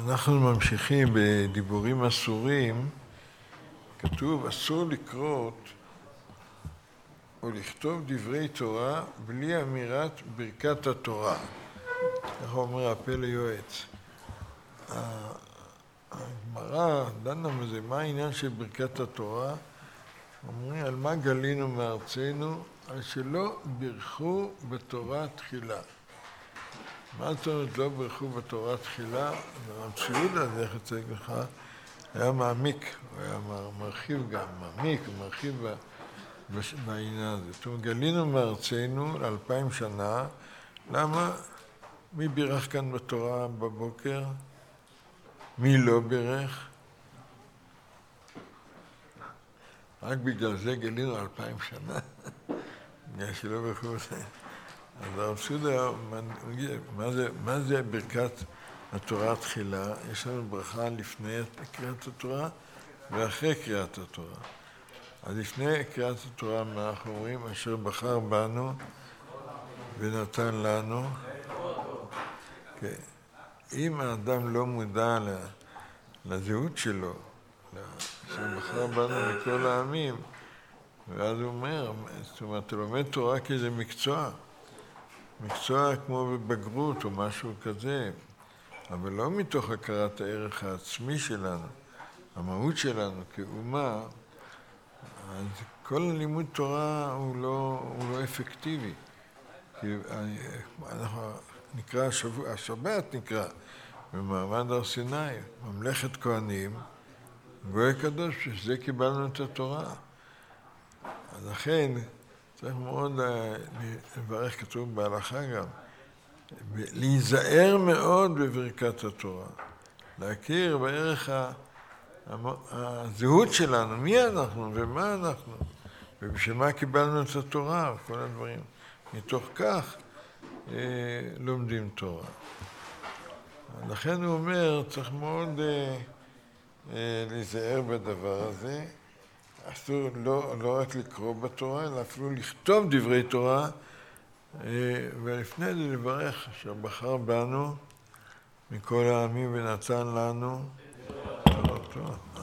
אנחנו ממשיכים בדיבורים אסורים. כתוב, אסור לקרות או לכתוב דברי תורה בלי אמירת ברכת התורה. איך אומר הפה ליועץ. הגמרא דנה בזה, מה העניין של ברכת התורה? אומרים, על מה גלינו מארצנו? על שלא ברכו בתורה תחילה. מה זאת אומרת לא ברכו בתורה תחילה? הרב ציודה, זה איך אצלך לך, היה מעמיק, הוא היה מרחיב גם, מעמיק, מרחיב בעניין הזה. זאת אומרת, גלינו מארצנו ל2000 שנה, למה? מי בירך כאן בתורה בבוקר? מי לא בירך? רק בגלל זה גלינו 2000 שנה, בגלל שלא בירכו אותה. אז הרב ציודה, מה זה ברכת התורה תחילה? יש לנו ברכה לפני קריאת התורה ואחרי קריאת התורה. אז לפני קריאת התורה, מה אנחנו אומרים? אשר בחר בנו ונתן לנו. כן. אם האדם לא מודע לזהות שלו, אשר בחר בנו מכל העמים, ואז הוא אומר, זאת אומרת, אתה לומד תורה כאיזה מקצוע כמו בבגרות או משהו כזה, אבל לא מתוך הכרת הערך העצמי שלנו, המהות שלנו כאומה, אז כל הלימוד תורה הוא לא אפקטיבי. כי אנחנו נקרא, השבת נקרא, במעמד הר סיני, ממלכת כהנים, גוי קדוש, שזה קיבלנו את התורה. אז לכן, צריך מאוד לברך, כתוב בהלכה גם, להיזהר מאוד בברכת התורה, להכיר בערך הזהות שלנו, מי אנחנו ומה אנחנו, ובשביל מה קיבלנו את התורה, כל הדברים. מתוך כך לומדים תורה. לכן הוא אומר, צריך מאוד להיזהר בדבר הזה, אסור לא רק לקרוא בתורה, אלא אפילו לכתוב דברי תורה, ולפני זה לברך אשר בחר בנו מכל העמים ונתן לנו תורה.